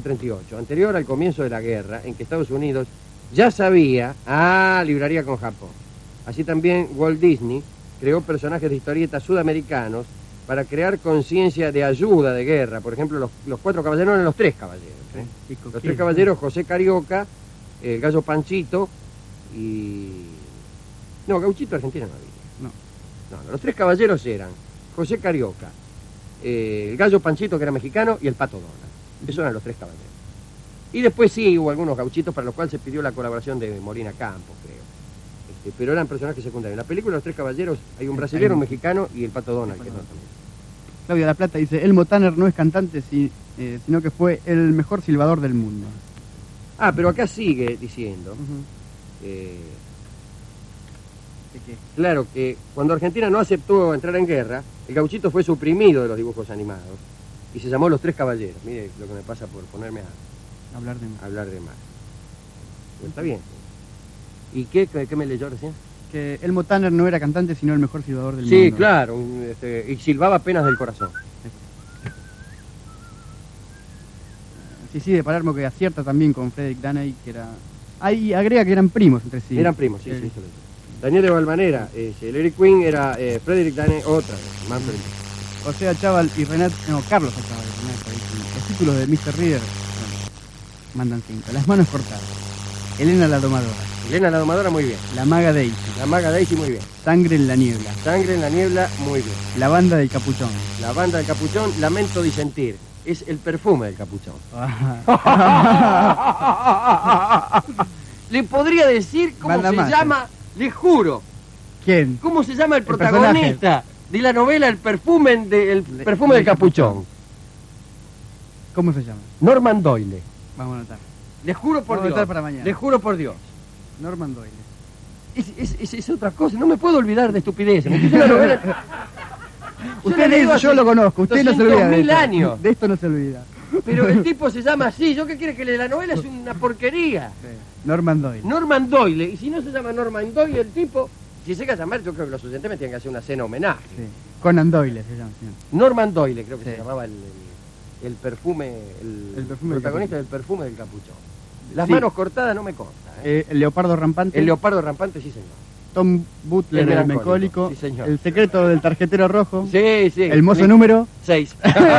1938, anterior al comienzo de la guerra, en que Estados Unidos ya sabía, libraría con Japón. Así también Walt Disney creó personajes de historietas sudamericanos para crear conciencia de ayuda de guerra. Por ejemplo, los 4 caballeros eran los 3 caballeros. Los 3 caballeros, José Carioca, el Gallo Panchito y... No, Gauchito Argentina no había. No, los 3 caballeros eran José Carioca, el Gallo Panchito, que era mexicano, y el Pato Donald. Esos eran los 3 caballeros. Y después sí hubo algunos gauchitos para los cuales se pidió la colaboración de Molina Campos, creo. Pero eran personajes secundarios. En la película Los 3 caballeros hay un brasileño, un mexicano y el Pato Donald, que no también. Claudia La Plata dice, Elmo Tanner no es cantante, sino que fue el mejor silbador del mundo. Pero acá sigue diciendo... Claro que cuando Argentina no aceptó entrar en guerra, el gauchito fue suprimido de los dibujos animados y se llamó Los 3 caballeros. Mire lo que me pasa por ponerme a hablar de más. Bueno, está bien. ¿Y qué me leyó recién? Que Elmo Tanner no era cantante, sino el mejor silbador del mundo. Sí, claro, y silbaba apenas del corazón. Sí, de Palermo, que acierta también con Frederick Daney, que era... Ahí agrega que eran primos entre sí. Eran primos, sí, sí. Daniel de Valvanera, el Eric Queen era Frederick Daney, otra vez, más primo. José Achával y Carlos Achával y Renato, dicen, los títulos de Mr. Reader, mandan 5. Las manos cortadas. Elena la Domadora. Elena la Domadora, muy bien. La Maga Daisy. La Maga Daisy, muy bien. Sangre en la niebla. Sangre en la niebla, muy bien. La Banda del Capuchón. La Banda del Capuchón, Lamento Disentir. Es el perfume del capuchón. Le podría decir cómo se llama, le juro. ¿Quién? ¿Cómo se llama el protagonista de la novela El perfume del capuchón? ¿Cómo se llama? Norman Doyle. Vamos a anotar. Le juro por Dios. Para mañana. Le juro por Dios. Norman Doyle. Es otra cosa, no me puedo olvidar de estupideces. La novela... Yo lo conozco, usted no se olvida de esto. años. De esto no se olvida. Pero el tipo se llama así, ¿yo qué quiere que le... La novela es una porquería. Sí. Norman Doyle. Norman Doyle, y si no se llama Norman Doyle, el tipo, si se llega a llamar, yo creo que los oyentes me tienen que hacer una cena homenaje. Sí. Conan Doyle se llama. Sí. Norman Doyle, creo que se llamaba el perfume, el protagonista del perfume del capuchón. Las manos cortadas no me consta. El leopardo rampante. El leopardo rampante, sí señor. Tom Butler, el mecánico. Sí, señor. El secreto del tarjetero rojo. Sí, sí. El mozo número 6.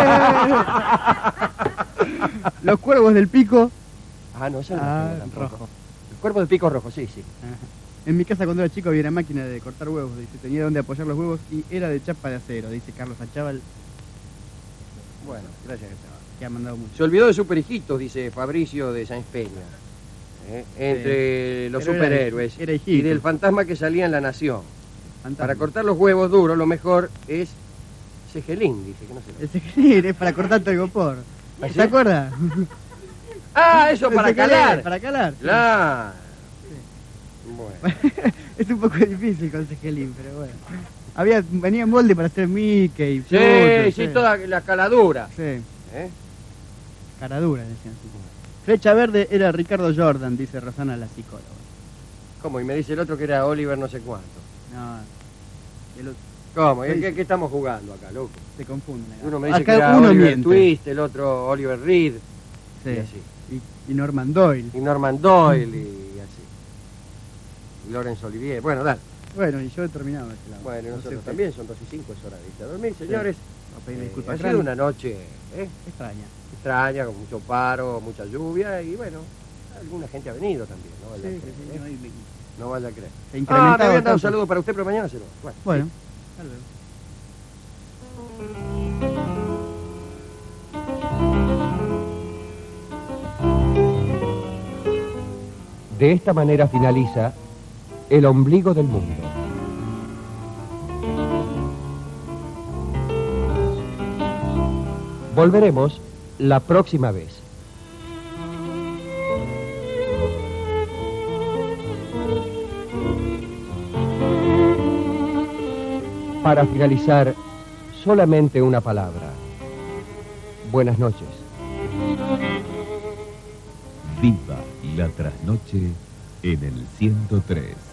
Los cuervos del pico. No, eso no. Rojo. Los cuervos del pico rojo, sí, sí. Ajá. En mi casa cuando era chico había una máquina de cortar huevos, dice, tenía donde apoyar los huevos y era de chapa de acero, dice Carlos Achával. Bueno, gracias Achával. Que ha mandado mucho. Se olvidó de Superhijitos, dice Fabricio de Sáenz Peña. Entre los superhéroes y del fantasma que salía en La Nación. Fantasma. Para cortar los huevos duros lo mejor es Cegelín, dice que no sé. El Cegelín es para cortar el gopor. ¿Se acuerda? Eso para calar. Para calar. Claro. Sí. Bueno. Es un poco difícil con Cegelín, pero bueno. Venía en molde para hacer Mickey. Sí, toda la caladura. Sí. Caradura, decían así. Flecha verde era Ricardo Jordan, dice Rosana la psicóloga. ¿Cómo? Y me dice el otro que era Oliver no sé cuánto. No. ¿Cómo? ¿Qué estamos jugando acá, loco? Se confunden. Uno me dice que era Oliver Twist, el otro Oliver Reed. Sí. Y así. Y Norman Doyle. Y Norman Doyle y así. Y Laurence Olivier. Bueno, dale. Bueno, y yo he terminado este lado. Bueno, nosotros también, son 2:05, es hora de irse a dormir, señores. No pedirle disculpas. Ha sido una noche extraña, con mucho paro, mucha lluvia y bueno, alguna gente ha venido también, no vaya a creer. No vaya a creer. Me habían dado un saludo para usted, pero mañana se lo. Bueno, sí. De esta manera finaliza El ombligo del mundo. Volveremos la próxima vez. Para finalizar, solamente una palabra. Buenas noches. Viva la trasnoche en el 103.